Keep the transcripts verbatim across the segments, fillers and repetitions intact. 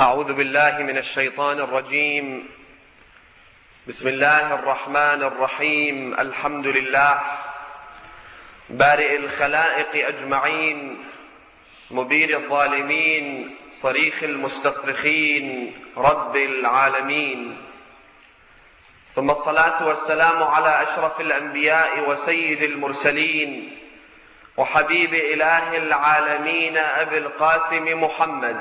أعوذ بالله من الشيطان الرجيم. بسم الله الرحمن الرحيم. الحمد لله بارئ الخلائق أجمعين، مبير الظالمين، صريخ المستصرخين، رب العالمين. ثم الصلاة والسلام على أشرف الأنبياء وسيد المرسلين وحبيب إله العالمين أبي القاسم محمد.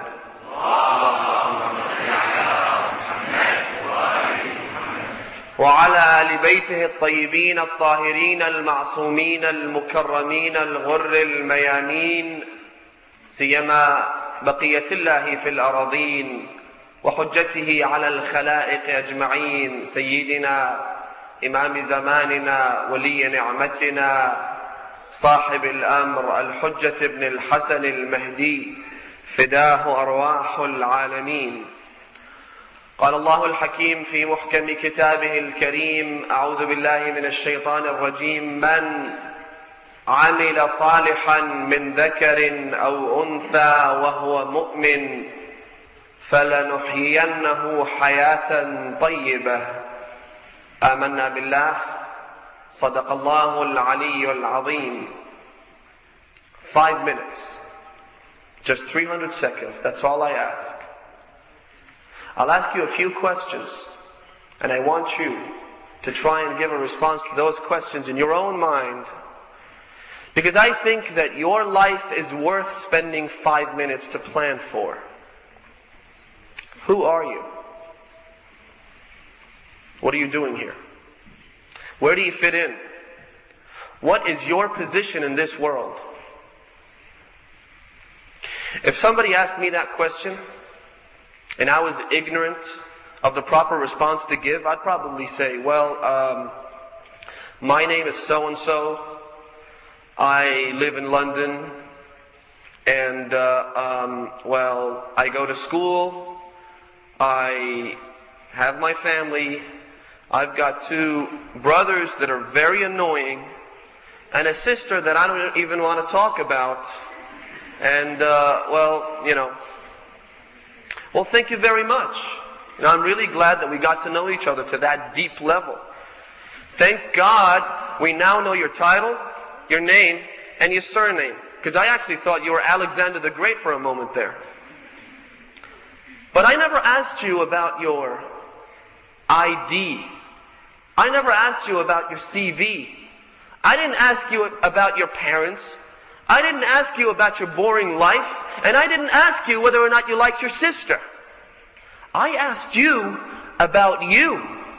وعلى آل بيته الطيبين الطاهرين المعصومين المكرمين الغر الميامين، سيما بقية الله في الأراضين وحجته على الخلائق أجمعين، سيدنا إمام زماننا ولي نعمتنا صاحب الأمر الحجة ابن الحسن المهدي، فداه أرواح العالمين. قال الله الحكيم في محكم كتابه الكريم: أعوذ بالله من الشيطان الرجيم. من عمل صالحا من ذكر أو أنثى وهو مؤمن فلنحيينه حياة طيبة. آمنا بالله. صدق الله العلي العظيم. Five minutes. Just three hundred seconds. That's all I ask. I'll ask you a few questions, and I want you to try and give a response to those questions in your own mind, because I think that your life is worth spending five minutes to plan for. Who are you? What are you doing here? Where do you fit in? What is your position in this world? If somebody asked me that question, and I was ignorant of the proper response to give, I'd probably say, well, um, my name is so-and-so, I live in London, and, uh, um, well, I go to school, I have my family, I've got two brothers that are very annoying, and a sister that I don't even want to talk about, and, uh, well, you know, well, thank you very much. You know, I'm really glad that we got to know each other to that deep level. Thank God we now know your title, your name, and your surname. Because I actually thought you were Alexander the Great for a moment there. But I never asked you about your I D. I never asked you about your C V. I didn't ask you about your parents. I didn't ask you about your boring life, and I didn't ask you whether or not you liked your sister. I asked you about you.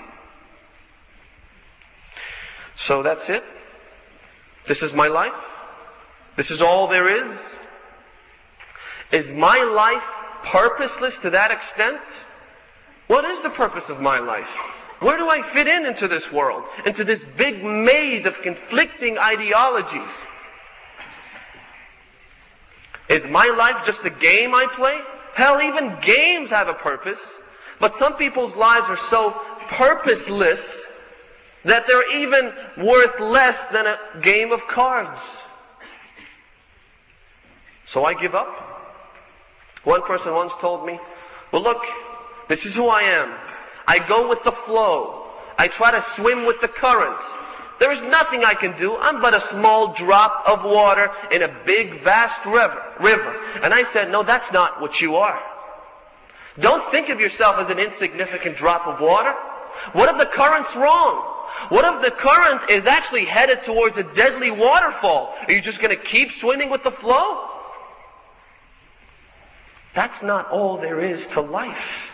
So that's it. This is my life. This is all there is. Is my life purposeless to that extent? What is the purpose of my life? Where do I fit in into this world? Into this big maze of conflicting ideologies? Is my life just a game I play? Hell, even games have a purpose. But some people's lives are so purposeless that they're even worth less than a game of cards. So I give up. One person once told me, well, look, this is who I am. I go with the flow. I try to swim with the current. There is nothing I can do. I'm but a small drop of water in a big, vast river. river. And I said, no, that's not what you are. Don't think of yourself as an insignificant drop of water. What if the current's wrong? What if the current is actually headed towards a deadly waterfall? Are you just going to keep swimming with the flow? That's not all there is to life.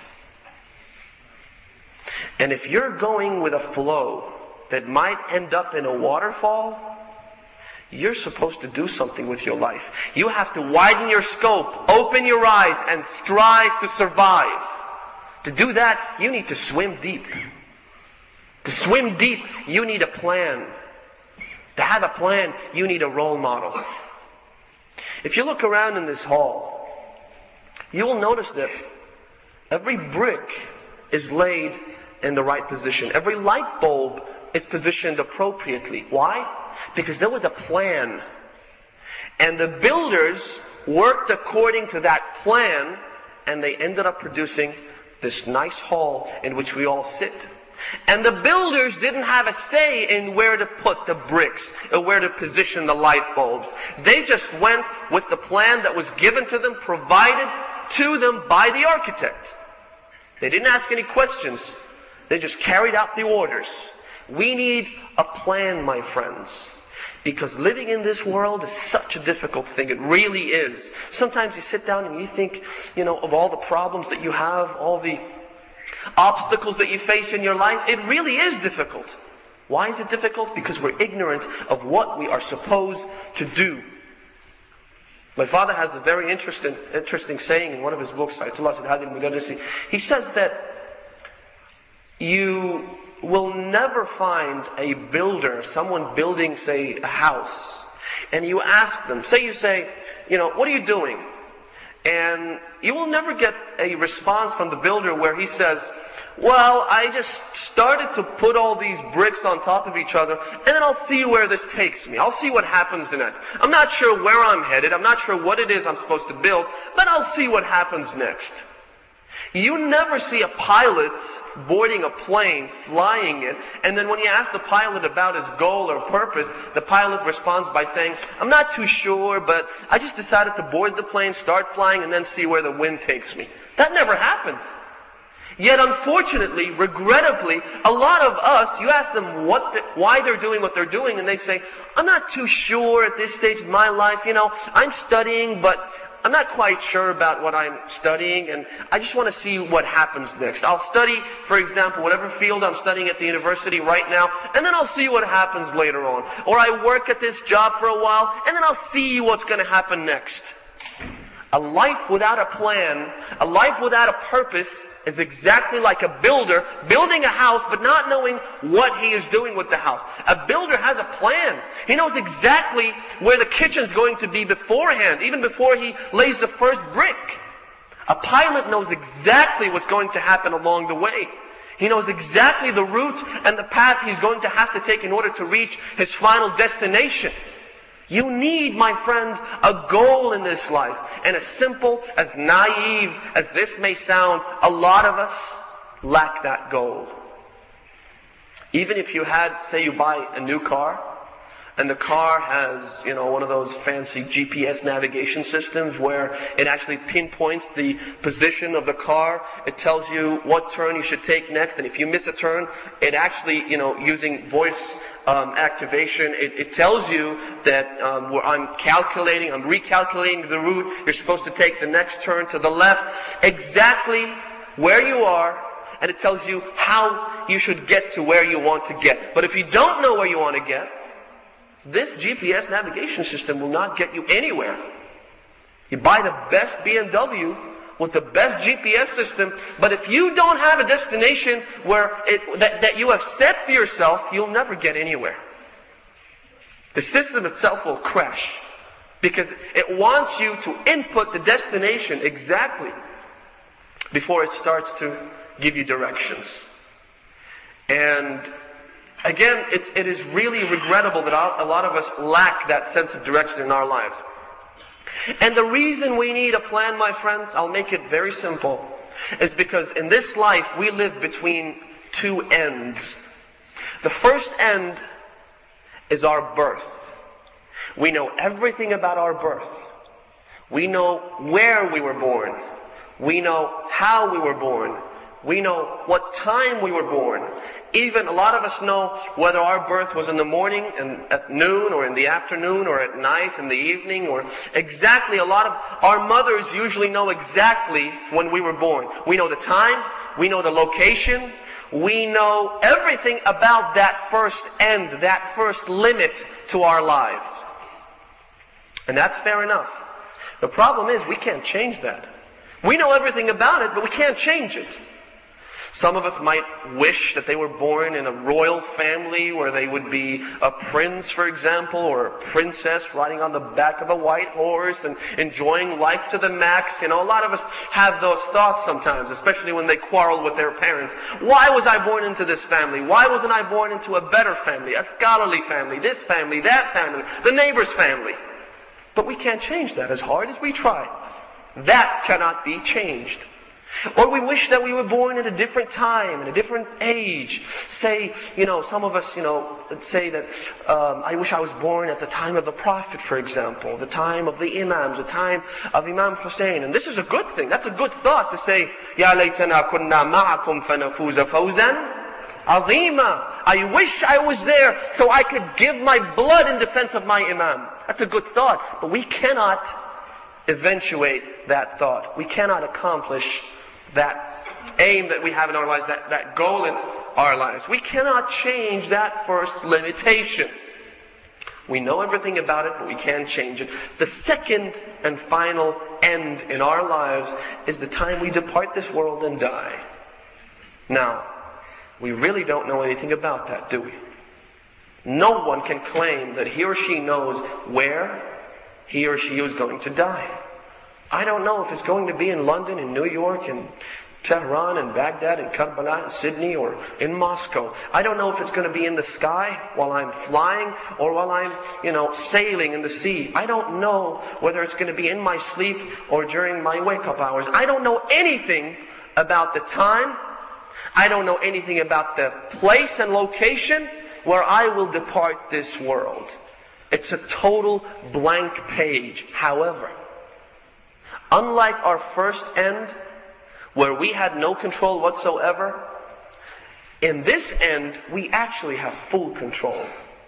And if you're going with a flow that might end up in a waterfall, you're supposed to do something with your life. You have to widen your scope, open your eyes, and strive to survive. To do that, you need to swim deep. To swim deep, you need a plan. To have a plan, you need a role model. If you look around in this hall, you will notice that every brick is laid in the right position. Every light bulb is positioned appropriately. Why? Because there was a plan. And the builders worked according to that plan, and they ended up producing this nice hall in which we all sit. And the builders didn't have a say in where to put the bricks, or where to position the light bulbs. They just went with the plan that was given to them, provided to them by the architect. They didn't ask any questions. They just carried out the orders. We need a plan, my friends. Because living in this world is such a difficult thing. It really is. Sometimes you sit down and you think, you know, of all the problems that you have, all the obstacles that you face in your life. It really is difficult. Why is it difficult? Because we're ignorant of what we are supposed to do. My father has a very interesting, interesting saying in one of his books, Ayatollah Sayyid Hadi al-Mudarrisi. He says that you will never find a builder, someone building, say, a house, and you ask them, say you say, you know, what are you doing? And you will never get a response from the builder where he says, well, I just started to put all these bricks on top of each other, and then I'll see where this takes me. I'll see what happens next. I'm not sure where I'm headed. I'm not sure what it is I'm supposed to build, but I'll see what happens next. You never see a pilot boarding a plane, flying it, and then when you ask the pilot about his goal or purpose, the pilot responds by saying, I'm not too sure, but I just decided to board the plane, start flying, and then see where the wind takes me. That never happens. Yet unfortunately, regrettably, a lot of us, you ask them what the, why they're doing what they're doing, and they say, I'm not too sure at this stage of my life, you know, I'm studying, but I'm not quite sure about what I'm studying, and I just want to see what happens next. I'll study, for example, whatever field I'm studying at the university right now, and then I'll see what happens later on. Or I work at this job for a while, and then I'll see what's going to happen next. A life without a plan, a life without a purpose, is exactly like a builder building a house but not knowing what he is doing with the house. A builder has a plan. He knows exactly where the kitchen's going to be beforehand, even before he lays the first brick. A pilot knows exactly what's going to happen along the way. He knows exactly the route and the path he's going to have to take in order to reach his final destination. You need, my friends, a goal in this life. And as simple, as naive as this may sound, a lot of us lack that goal. Even if you had, say you buy a new car, and the car has, you know, one of those fancy G P S navigation systems where it actually pinpoints the position of the car. It tells you what turn you should take next, and if you miss a turn, it actually, you know, using voice Um, activation, it, it tells you that um, where I'm calculating, I'm recalculating the route, you're supposed to take the next turn to the left, exactly where you are, and it tells you how you should get to where you want to get. But if you don't know where you want to get, this G P S navigation system will not get you anywhere. You buy the best B M W with the best G P S system, but if you don't have a destination where it, that, that you have set for yourself, you'll never get anywhere. The system itself will crash because it wants you to input the destination exactly before it starts to give you directions. And again, it, it is really regrettable that a lot of us lack that sense of direction in our lives. And the reason we need a plan, my friends, I'll make it very simple, is because in this life we live between two ends. The first end is our birth. We know everything about our birth. We know where we were born. We know how we were born. We know what time we were born. Even a lot of us know whether our birth was in the morning and at noon or in the afternoon or at night in the evening or exactly. A lot of our mothers usually know exactly when we were born. We know the time. We know the location. We know everything about that first end, that first limit to our lives. And that's fair enough. The problem is we can't change that. We know everything about it, but we can't change it. Some of us might wish that they were born in a royal family where they would be a prince, for example, or a princess riding on the back of a white horse and enjoying life to the max. You know, a lot of us have those thoughts sometimes, especially when they quarrel with their parents. Why was I born into this family? Why wasn't I born into a better family, a scholarly family, this family, that family, the neighbor's family? But we can't change that as hard as we try. That cannot be changed. Or we wish that we were born in a different time, in a different age. Say, you know, some of us, you know, say that, um, I wish I was born at the time of the Prophet, for example, the time of the Imams, the time of Imam Hussein. And this is a good thing. That's a good thought to say, Ya laytana kunna ma'akum fanafuza fawzan azima. I wish I was there so I could give my blood in defense of my Imam. That's a good thought. But we cannot eventuate that thought. We cannot accomplish that aim that we have in our lives, that, that goal in our lives. We cannot change that first limitation. We know everything about it, but we can't change it. The second and final end in our lives is the time we depart this world and die. Now, we really don't know anything about that, do we? No one can claim that he or she knows where he or she is going to die. I don't know if it's going to be in London, in New York, in Tehran, in Baghdad, in Karbala, in Sydney, or in Moscow. I don't know if it's going to be in the sky while I'm flying or while I'm, you know, sailing in the sea. I don't know whether it's going to be in my sleep or during my wake-up hours. I don't know anything about the time. I don't know anything about the place and location where I will depart this world. It's a total blank page. However, unlike our first end, where we had no control whatsoever, in this end, we actually have full control.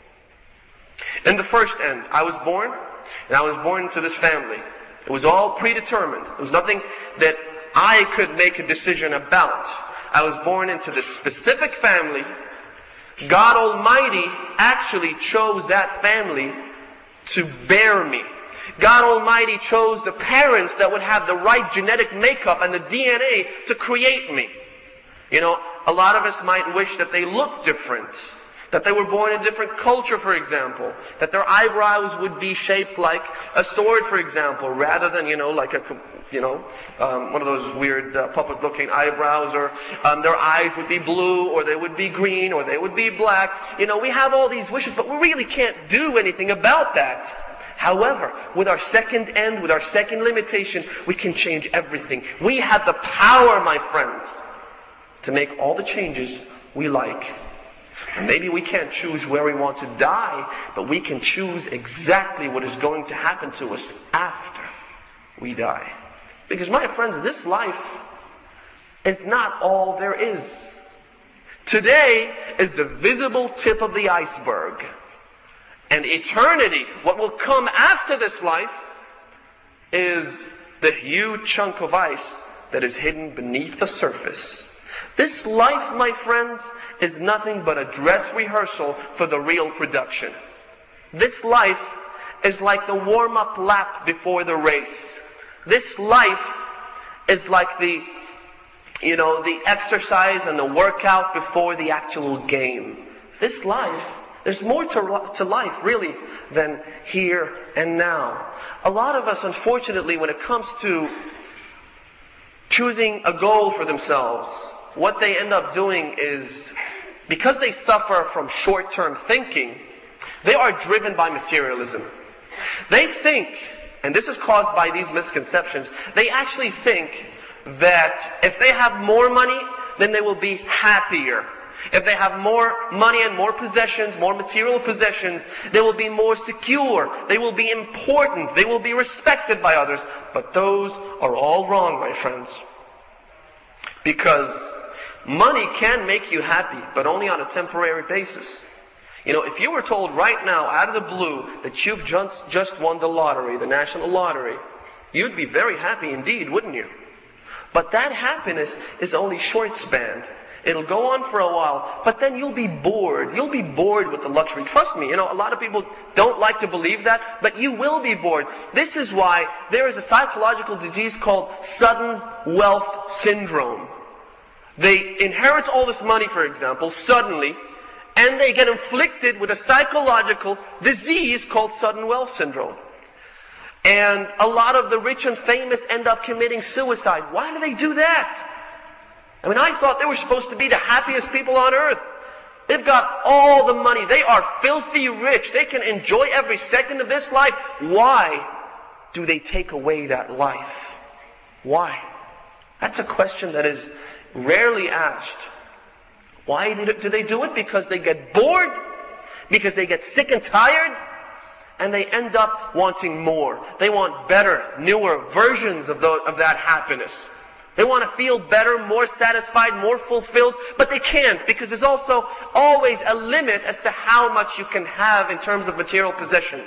In the first end, I was born, and I was born into this family. It was all predetermined. There was nothing that I could make a decision about. I was born into this specific family. God Almighty actually chose that family to bear me. God Almighty chose the parents that would have the right genetic makeup and the D N A to create me. You know, a lot of us might wish that they looked different, that they were born in a different culture, for example, that their eyebrows would be shaped like a sword, for example, rather than, you know, like a, you know, um, one of those weird uh, puppet-looking eyebrows, or um, their eyes would be blue, or they would be green, or they would be black. You know, we have all these wishes, but we really can't do anything about that. However, with our second end, with our second limitation, we can change everything. We have the power, my friends, to make all the changes we like. And maybe we can't choose where we want to die, but we can choose exactly what is going to happen to us after we die. Because, my friends, this life is not all there is. Today is the visible tip of the iceberg. And eternity, what will come after this life, is the huge chunk of ice that is hidden beneath the surface. This life, my friends, is nothing but a dress rehearsal for the real production. This life is like the warm-up lap before the race. This life is like the, you know, the exercise and the workout before the actual game. This life, there's more to, to life, really, than here and now. A lot of us, unfortunately, when it comes to choosing a goal for themselves, what they end up doing is, because they suffer from short-term thinking, they are driven by materialism. They think, and this is caused by these misconceptions, they actually think that if they have more money, then they will be happier. If they have more money and more possessions, more material possessions, they will be more secure. They will be important. They will be respected by others. But those are all wrong, my friends. Because money can make you happy, but only on a temporary basis. You know, if you were told right now, out of the blue, that you've just, just won the lottery, the national lottery, you'd be very happy indeed, wouldn't you? But that happiness is only short-spanned. It'll go on for a while, but then you'll be bored. You'll be bored with the luxury. Trust me, you know, a lot of people don't like to believe that, but you will be bored. This is why there is a psychological disease called sudden wealth syndrome. They inherit all this money, for example, suddenly, and they get inflicted with a psychological disease called sudden wealth syndrome. And a lot of the rich and famous end up committing suicide. Why do they do that? I mean, I thought they were supposed to be the happiest people on earth. They've got all the money. They are filthy rich. They can enjoy every second of this life. Why do they take away that life? Why? That's a question that is rarely asked. Why do they do it? Because they get bored, because they get sick and tired, and they end up wanting more. They want better, newer versions of, those, of that happiness. They want to feel better, more satisfied, more fulfilled, but they can't, because there's also always a limit as to how much you can have in terms of material possessions.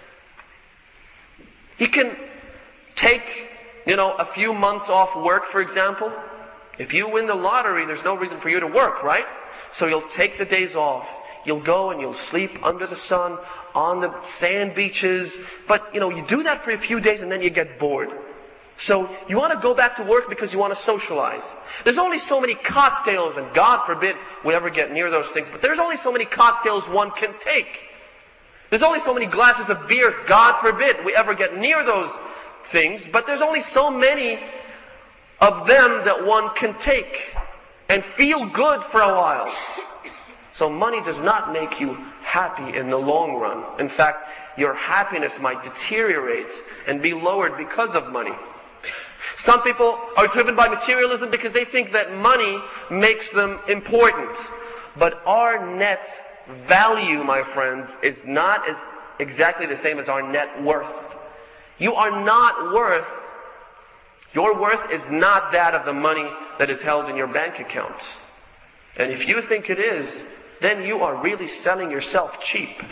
You can take, you know, a few months off work, for example. If you win the lottery, there's no reason for you to work, right? So you'll take the days off. You'll go and you'll sleep under the sun, on the sand beaches. But, you know, you do that for a few days and then you get bored. So you want to go back to work because you want to socialize. There's only so many cocktails, and God forbid we ever get near those things, but there's only so many cocktails one can take. There's only so many glasses of beer, God forbid we ever get near those things, but there's only so many of them that one can take and feel good for a while. So money does not make you happy in the long run. In fact, your happiness might deteriorate and be lowered because of money. Some people are driven by materialism because they think that money makes them important. But our net value, my friends, is not as exactly the same as our net worth. You are not worth, your worth is not that of the money that is held in your bank account. And if you think it is, then you are really selling yourself cheap.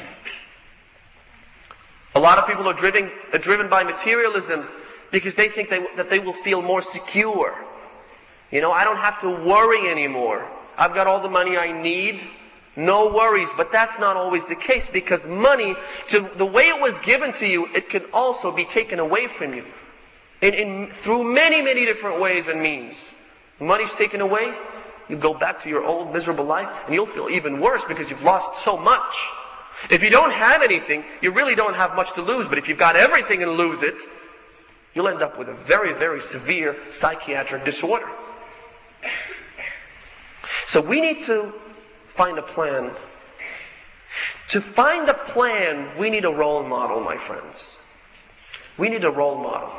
A lot of people are driven, are driven by materialism because they think they, that they will feel more secure. You know, I don't have to worry anymore. I've got all the money I need. No worries. But that's not always the case, because money, to the way it was given to you, it can also be taken away from you. In, in, through many, many different ways and means. Money's taken away, you go back to your old miserable life, and you'll feel even worse because you've lost so much. If you don't have anything, you really don't have much to lose. But if you've got everything and lose it, you'll end up with a very, very severe psychiatric disorder. So we need to find a plan. To find a plan, we need a role model, my friends. We need a role model.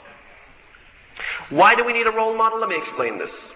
Why do we need a role model? Let me explain this.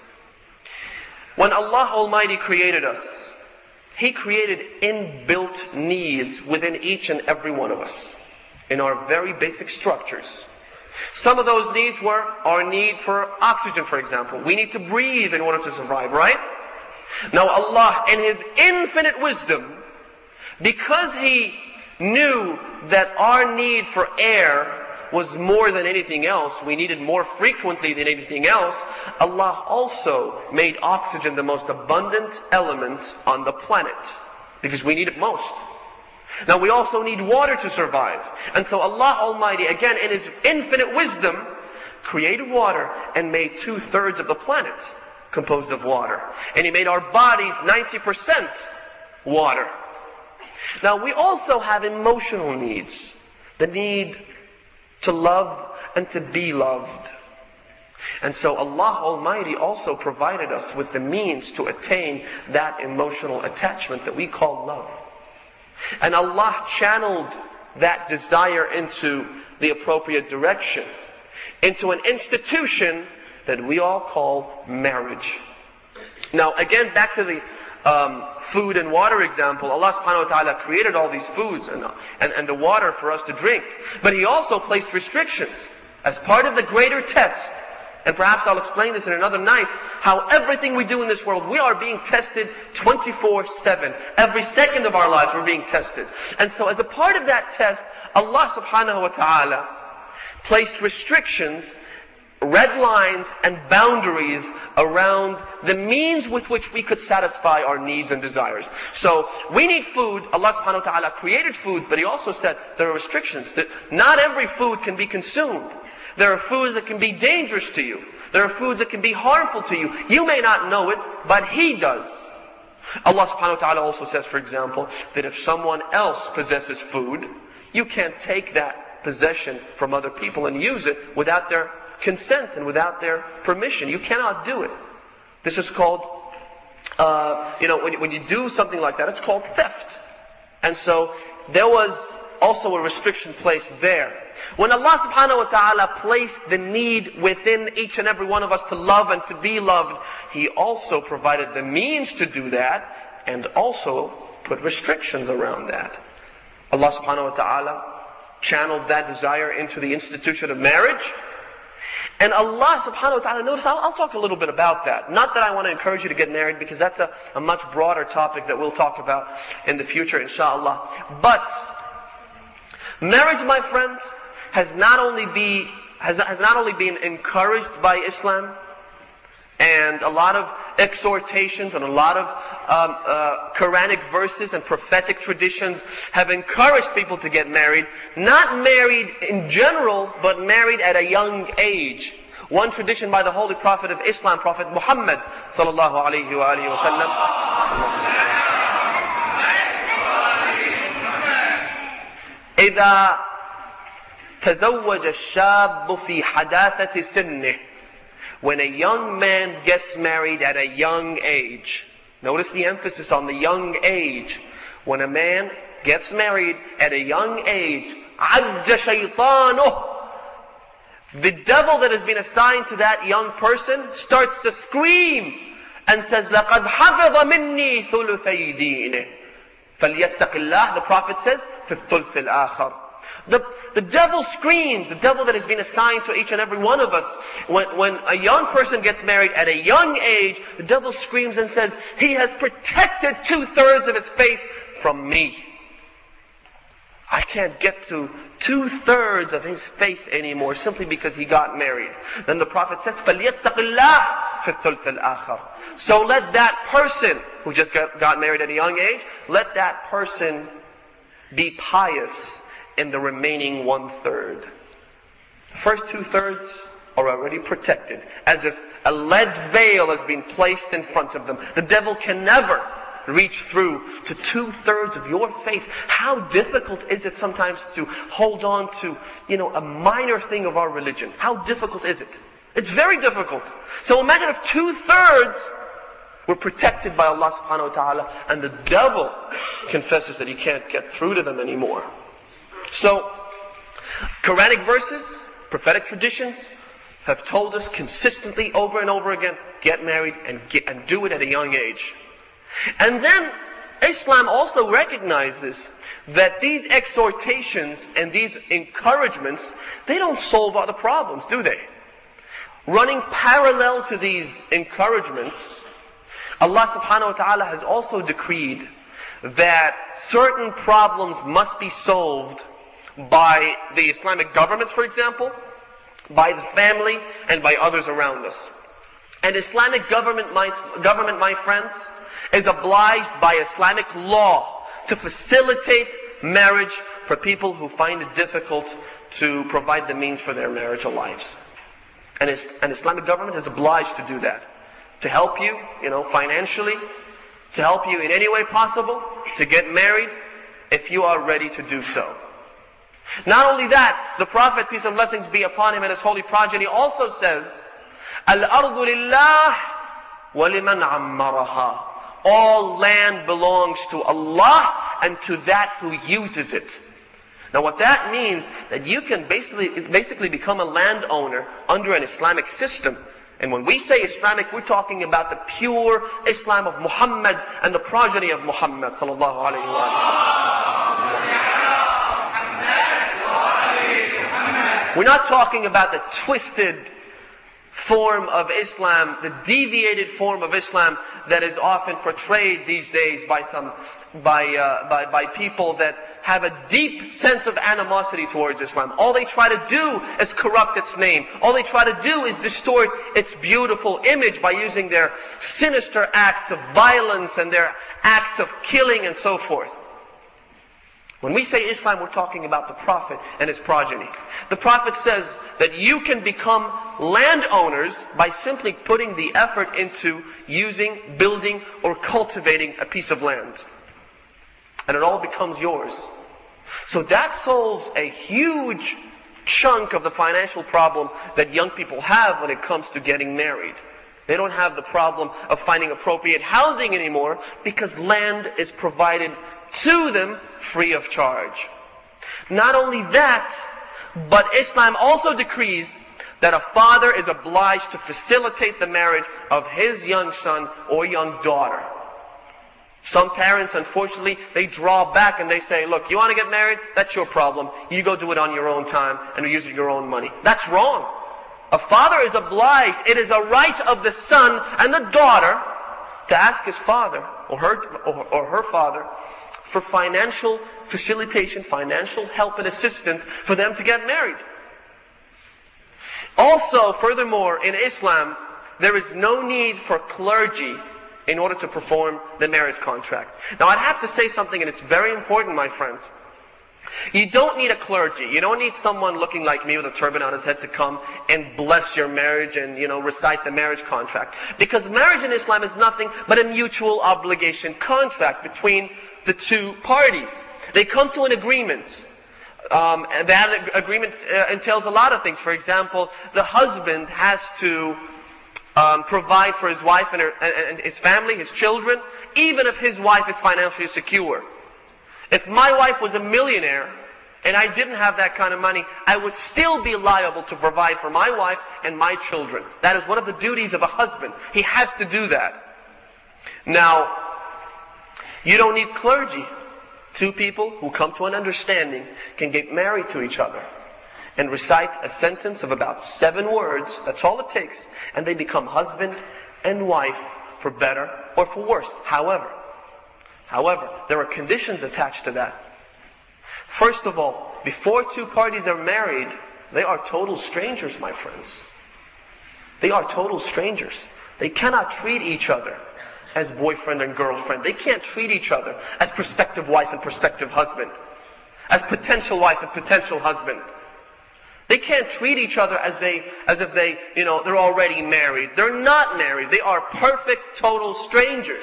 When Allah Almighty created us, He created inbuilt needs within each and every one of us, in our very basic structures. Some of those needs were our need for oxygen, for example. We need to breathe in order to survive, right? Now Allah, in His infinite wisdom, because He knew that our need for air was more than anything else, we needed more frequently than anything else, Allah also made oxygen the most abundant element on the planet, because we need it most. Now we also need water to survive. And so Allah Almighty, again in His infinite wisdom, created water and made two-thirds of the planet composed of water. And He made our bodies ninety percent water. Now we also have emotional needs. The need to love and to be loved. And so Allah Almighty also provided us with the means to attain that emotional attachment that we call love. And Allah channeled that desire into the appropriate direction, into an institution that we all call marriage. Now again, back to the um, food and water example. Allah subhanahu wa ta'ala created all these foods and, and, and the water for us to drink. But He also placed restrictions as part of the greater test. And perhaps I'll explain this in another night, how everything we do in this world, we are being tested twenty-four seven. Every second of our lives we're being tested. And so as a part of that test, Allah subhanahu wa ta'ala placed restrictions, red lines and boundaries around the means with which we could satisfy our needs and desires. So we need food. Allah subhanahu wa ta'ala created food, but He also said there are restrictions. That not every food can be consumed. There are foods that can be dangerous to you. There are foods that can be harmful to you. You may not know it, but He does. Allah subhanahu wa ta'ala also says, for example, that if someone else possesses food, you can't take that possession from other people and use it without their consent and without their permission. You cannot do it. This is called, uh, you know, when you, when you do something like that, it's called theft. And so there was also a restriction placed there. When Allah subhanahu wa ta'ala placed the need within each and every one of us to love and to be loved, He also provided the means to do that and also put restrictions around that. Allah subhanahu wa ta'ala channeled that desire into the institution of marriage. And Allah subhanahu wa ta'ala, notice, I'll, I'll talk a little bit about that. Not that I want to encourage you to get married, because that's a, a much broader topic that we'll talk about in the future, inshallah. But marriage, my friends, has not only be has, has not only been encouraged by Islam, and a lot of exhortations and a lot of um, uh, Quranic verses and prophetic traditions have encouraged people to get married. Not married in general, but married at a young age. One tradition by the Holy Prophet of Islam, Prophet Muhammad sallallahu alayhi wa alihi wa sallam. إذا تزوج الشاب في حداثة سنه. When a young man gets married at a young age. Notice the emphasis on the young age. When a man gets married at a young age, عَجَّ شَيْطَانُهُ. The devil that has been assigned to that young person starts to scream and says, لَقَدْ حَفِظَ مِنِّي ثُلُثَيْ دِينِهِ فَلْيَتَّقِ اللَّهِ. The Prophet says, فِي الثُّلْثِ الْآخَرِ. The, the devil screams, the devil that has been assigned to each and every one of us. When, when a young person gets married at a young age, the devil screams and says, he has protected two-thirds of his faith from me. I can't get to two-thirds of his faith anymore simply because he got married. Then the Prophet says, فَلْيَتَّقِ اللَّهِ فِي الثُّلْثِ الْآخَرِ. So let that person who just got, got married at a young age, let that person be pious in the remaining one-third. The first two-thirds are already protected, as if a lead veil has been placed in front of them. The devil can never reach through to two-thirds of your faith. How difficult is it sometimes to hold on to, you know, a minor thing of our religion? How difficult is it? It's very difficult. So imagine if two-thirds were protected by Allah subhanahu wa ta'ala, and the devil confesses that he can't get through to them anymore. So, Quranic verses, prophetic traditions have told us consistently over and over again, get married and get, and do it at a young age. And then Islam also recognizes that these exhortations and these encouragements, they don't solve all the problems, do they? Running parallel to these encouragements, Allah subhanahu wa ta'ala has also decreed that certain problems must be solved by the Islamic governments, for example, by the family, and by others around us. An Islamic government, my, government, my friends, is obliged by Islamic law to facilitate marriage for people who find it difficult to provide the means for their marital lives. And an Islamic government is obliged to do that. To help you, you know, financially, to help you in any way possible, to get married, if you are ready to do so. Not only that, the Prophet, peace and blessings be upon him, and his holy progeny also says, Al-ardu lillah wa liman ammaraha. All land belongs to Allah and to that who uses it. Now what that means, that you can basically, basically become a landowner under an Islamic system. And when we say Islamic, we're talking about the pure Islam of Muhammad and the progeny of Muhammad sallallahu alayhi wa sallam. We're not talking about the twisted form of Islam, the deviated form of Islam that is often portrayed these days by some, by, uh, by, by people that have a deep sense of animosity towards Islam. All they try to do is corrupt its name. All they try to do is distort its beautiful image by using their sinister acts of violence and their acts of killing and so forth. When we say Islam, we're talking about the Prophet and his progeny. The Prophet says that you can become landowners by simply putting the effort into using, building, or cultivating a piece of land. And it all becomes yours. So that solves a huge chunk of the financial problem that young people have when it comes to getting married. They don't have the problem of finding appropriate housing anymore because land is provided to them free of charge. Not only that, But Islam also decrees that a father is obliged to facilitate the marriage of his young son or young daughter. Some parents, unfortunately, they draw back and they say, look, you want to get married? That's your problem. You go do it on your own time and use your own money. That's wrong. A father is obliged. It is a right of the son and the daughter to ask his father or her, or, or her father for financial facilitation, financial help and assistance for them to get married. Also, furthermore, in Islam, there is no need for clergy in order to perform the marriage contract. Now, I'd have to say something, and it's very important, my friends. You don't need a clergy. You don't need someone looking like me with a turban on his head to come and bless your marriage and, you know, recite the marriage contract. Because marriage in Islam is nothing but a mutual obligation contract between the two parties. They come to an agreement. Um, and that agreement uh, entails a lot of things. For example, the husband has to um, provide for his wife and, her, and, and his family, his children, even if his wife is financially secure. If my wife was a millionaire and I didn't have that kind of money, I would still be liable to provide for my wife and my children. That is one of the duties of a husband. He has to do that. Now, you don't need clergy. Two people who come to an understanding can get married to each other and recite a sentence of about seven words. That's all it takes. And they become husband and wife for better or for worse. However, however, there are conditions attached to that. First of all, before two parties are married, they are total strangers, my friends. They are total strangers. They cannot treat each other as boyfriend and girlfriend. They can't treat each other as prospective wife and prospective husband, as potential wife and potential husband. They can't treat each other as they, as if they, you know, they're already married. They're not married. They are perfect, total strangers.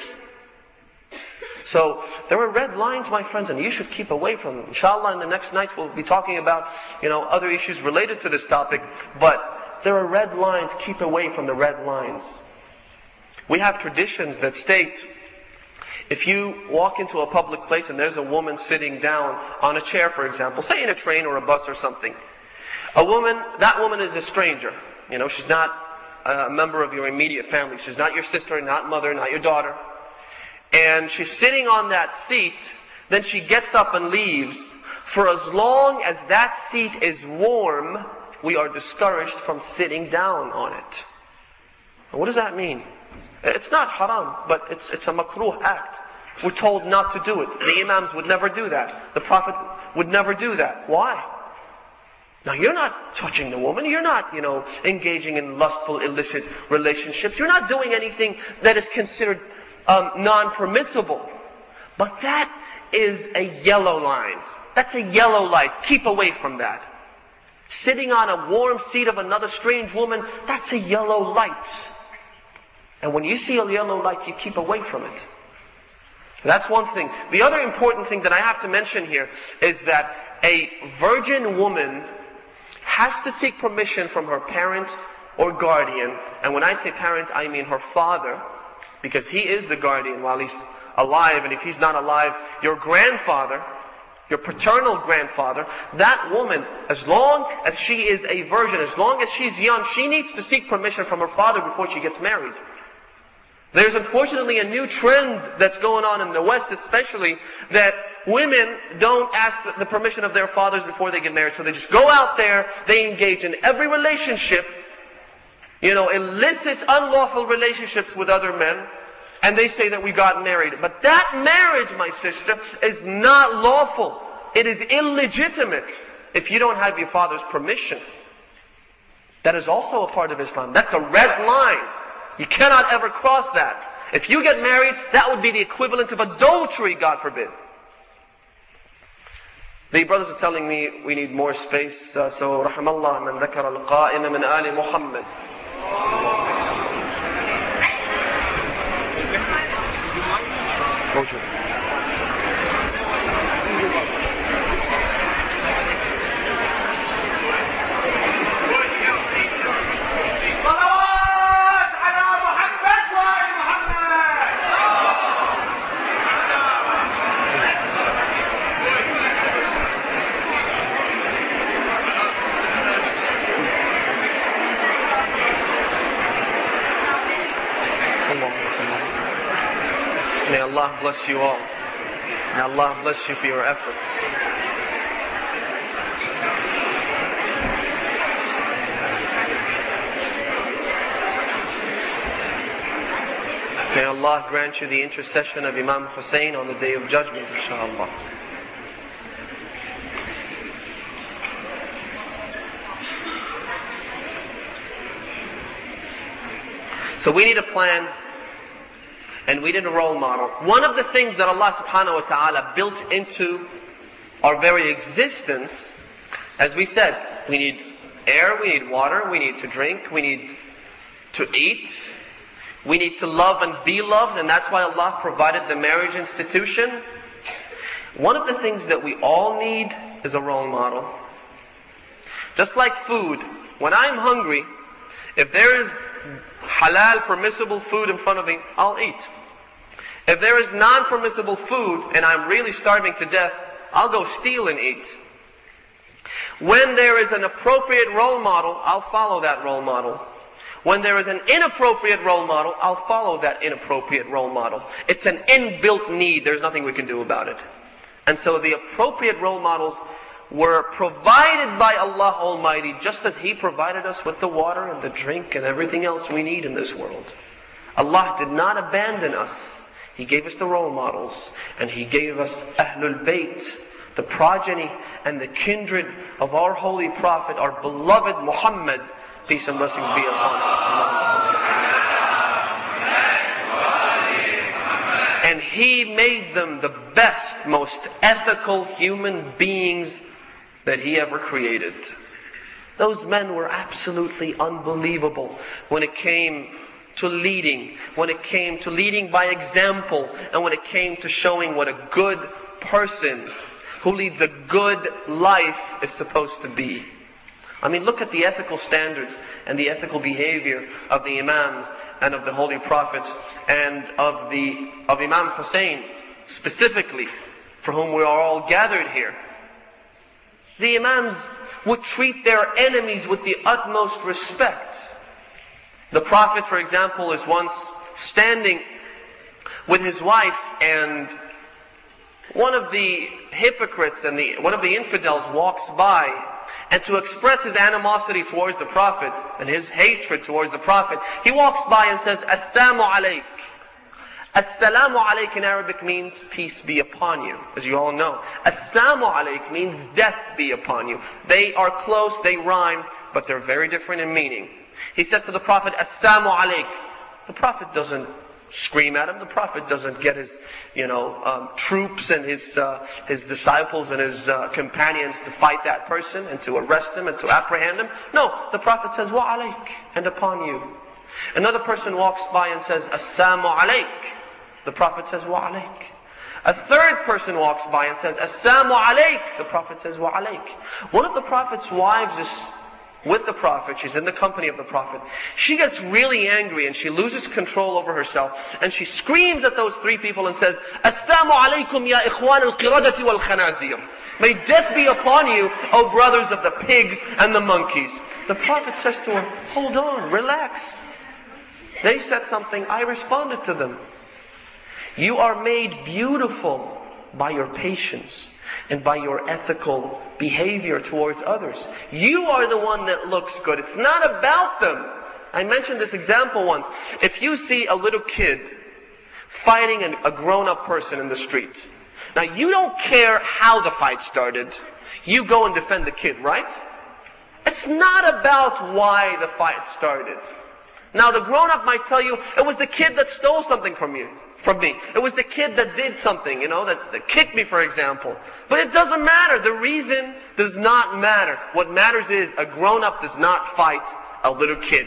So there are red lines, my friends, and you should keep away from them. Inshallah, in the next nights we'll be talking about, you know, other issues related to this topic. But there are red lines. Keep away from the red lines. We have traditions that state, if you walk into a public place and there's a woman sitting down on a chair, for example, say in a train or a bus or something, a woman, that woman is a stranger. You know, she's not a member of your immediate family. She's not your sister, not mother, not your daughter. And she's sitting on that seat, then she gets up and leaves. For as long as that seat is warm, we are discouraged from sitting down on it. And what does that mean? It's not haram, but it's, it's a makruh act. We're told not to do it. The imams would never do that. The Prophet would never do that. Why? Now you're not touching the woman. You're not, you know, engaging in lustful, illicit relationships. You're not doing anything that is considered um, non-permissible. But that is a yellow line. That's a yellow light. Keep away from that. Sitting on a warm seat of another strange woman, that's a yellow light. And when you see a yellow light, you keep away from it. That's one thing. The other important thing that I have to mention here is that a virgin woman has to seek permission from her parent or guardian. And when I say parent, I mean her father, because he is the guardian while he's alive. And if he's not alive, your grandfather, your paternal grandfather, that woman, as long as she is a virgin, as long as she's young, she needs to seek permission from her father before she gets married. There's unfortunately a new trend that's going on in the West especially, that women don't ask the permission of their fathers before they get married. So they just go out there, they engage in every relationship, you know, illicit, unlawful relationships with other men, and they say that we got married. But that marriage, my sister, is not lawful. It is illegitimate if you don't have your father's permission. That is also a part of Islam. That's a red line. You cannot ever cross that. If you get married, that would be the equivalent of adultery, God forbid. The brothers are telling me we need more space, uh, so rahimallah man dhakara al-qa'ima min ali Muhammad. May Allah bless you all. May Allah bless you for your efforts. May Allah grant you the intercession of Imam Hussein on the Day of Judgment, inshaAllah. So we need a plan, and we need a role model. One of the things that Allah subhanahu wa ta'ala built into our very existence, as we said, we need air, we need water, we need to drink, we need to eat, we need to love and be loved, and that's why Allah provided the marriage institution. One of the things that we all need is a role model. Just like food, when I'm hungry, if there is halal, permissible food in front of me, I'll eat. If there is non-permissible food and I'm really starving to death, I'll go steal and eat. When there is an appropriate role model, I'll follow that role model. When there is an inappropriate role model, I'll follow that inappropriate role model. It's an inbuilt need. There's nothing we can do about it. And so the appropriate role models were provided by Allah Almighty, just as He provided us with the water and the drink and everything else we need in this world. Allah did not abandon us. He gave us the role models, and He gave us Ahlul Bayt, the progeny and the kindred of our holy Prophet, our beloved Muhammad, peace and blessings be upon him. And He made them the best, most ethical human beings that He ever created. Those men were absolutely unbelievable when it came to leading, when it came to leading by example, and when it came to showing what a good person who leads a good life is supposed to be. I mean, look at the ethical standards and the ethical behavior of the Imams and of the Holy Prophets and of the of Imam Hussein specifically, for whom we are all gathered here. The Imams would treat their enemies with the utmost respect. The Prophet, for example, is once standing with his wife, and one of the hypocrites and the one of the infidels walks by, and to express his animosity towards the Prophet and his hatred towards the Prophet, he walks by and says, Assalamu alayk. Assalamu alayk in Arabic means peace be upon you, as you all know. Assalamu alayk means death be upon you. They are close, they rhyme, but they're very different in meaning. He says to the Prophet, Assalamu alayk. The Prophet doesn't scream at him. The Prophet doesn't get his, you know, um, troops and his uh, his disciples and his uh, companions to fight that person and to arrest him and to apprehend him. No, the Prophet says, Wa alayk, and upon you. Another person walks by and says, Assalamu alayk. The Prophet says, Wa alayk. A third person walks by and says, Assalamu alayk. The Prophet says, Wa alayk. One of the Prophet's wives is with the Prophet. She's in the company of the Prophet. She gets really angry and she loses control over herself. And she screams at those three people and says, Assalamu alaykum ya ikhwan al-qiradati wal-khanazir. May death be upon you, O brothers of the pigs and the monkeys. The Prophet says to her, hold on, relax. They said something, I responded to them. You are made beautiful by your patience and by your ethical behavior towards others. You are the one that looks good. It's not about them. I mentioned this example once. If you see a little kid fighting a grown-up person in the street, now you don't care how the fight started. You go and defend the kid, right? It's not about why the fight started. Now the grown-up might tell you, it was the kid that stole something from you. From me. It was the kid that did something, you know, that, that kicked me, for example. But it doesn't matter. The reason does not matter. What matters is a grown-up does not fight a little kid.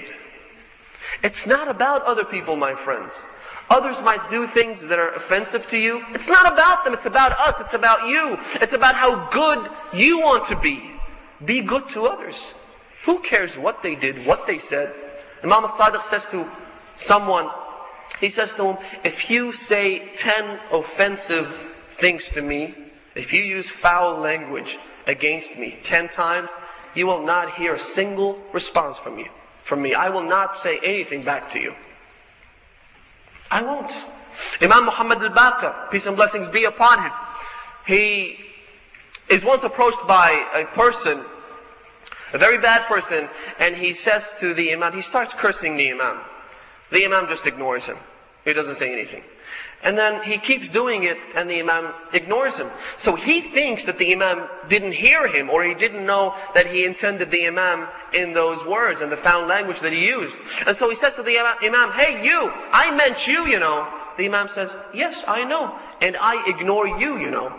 It's not about other people, my friends. Others might do things that are offensive to you. It's not about them. It's about us. It's about you. It's about how good you want to be. Be good to others. Who cares what they did, what they said? Imam al-Sadiq says to someone, he says to him, if you say ten offensive things to me, if you use foul language against me ten times, you will not hear a single response from you, from me. I will not say anything back to you. I won't. Imam Muhammad al-Baqir, peace and blessings be upon him, he is once approached by a person, a very bad person, and he says to the Imam, he starts cursing the Imam. The Imam just ignores him. He doesn't say anything. And then he keeps doing it, and the Imam ignores him. So he thinks that the Imam didn't hear him, or he didn't know that he intended the Imam in those words and the found language that he used. And so he says to the Imam, hey you, I meant you, you know. The Imam says, yes, I know, and I ignore you, you know.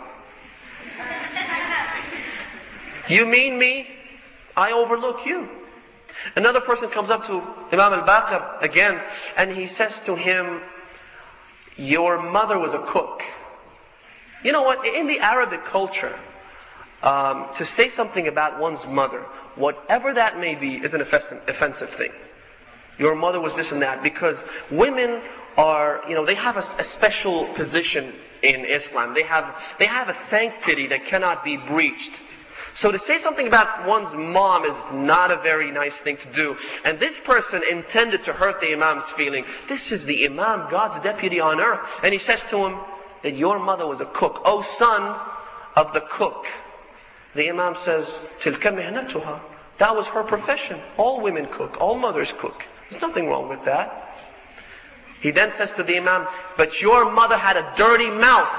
You mean me, I overlook you. Another person comes up to Imam al-Baqir again, and he says to him, your mother was a cook. You know what, in the Arabic culture, um, to say something about one's mother, whatever that may be, is an offensive thing. Your mother was this and that, because women are, you know, they have a, a special position in Islam. They have, they have a sanctity that cannot be breached. So to say something about one's mom is not a very nice thing to do. And this person intended to hurt the Imam's feeling. This is the Imam, God's deputy on earth. And he says to him that your mother was a cook. O son of the cook. The Imam says, تِلْكَ مِهْنَتُهَا. That was her profession. All women cook. All mothers cook. There's nothing wrong with that. He then says to the Imam, but your mother had a dirty mouth.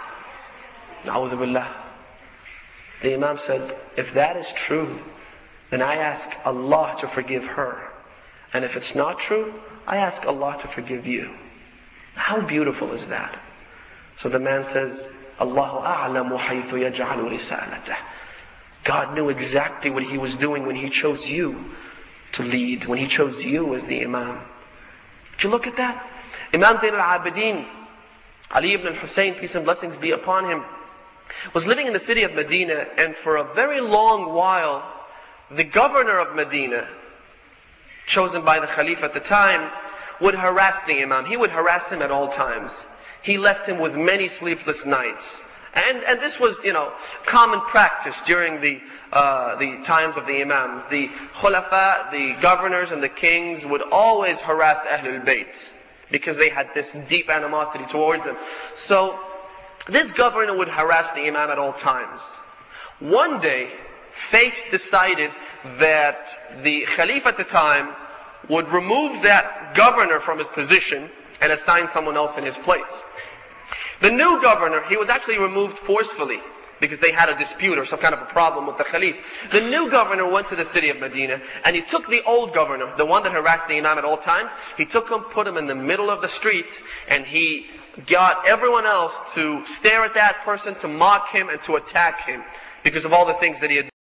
Na'udhu billah. The Imam said, if that is true, then I ask Allah to forgive her. And if it's not true, I ask Allah to forgive you. How beautiful is that? So the man says, Allahu a'lamu haythu yaj'alu risalatah. God knew exactly what He was doing when He chose you to lead, when He chose you as the Imam. Did you look at that? Imam Zayn al-Abidin, Ali ibn al-Hussein, peace and blessings be upon him, was living in the city of Medina, and for a very long while, the governor of Medina, chosen by the Caliph at the time, would harass the Imam. He would harass him at all times. He left him with many sleepless nights. And, and this was, you know, common practice during the, uh, the times of the Imams. The Khulafa, the governors and the kings would always harass Ahlul Bayt, because they had this deep animosity towards them. So, this governor would harass the Imam at all times. One day, fate decided that the Caliph at the time would remove that governor from his position and assign someone else in his place. The new governor, he was actually removed forcefully because they had a dispute or some kind of a problem with the Caliph. The new governor went to the city of Medina, and he took the old governor, the one that harassed the Imam at all times, he took him, put him in the middle of the street, and he got everyone else to stare at that person, to mock him, and to attack him because of all the things that he had done.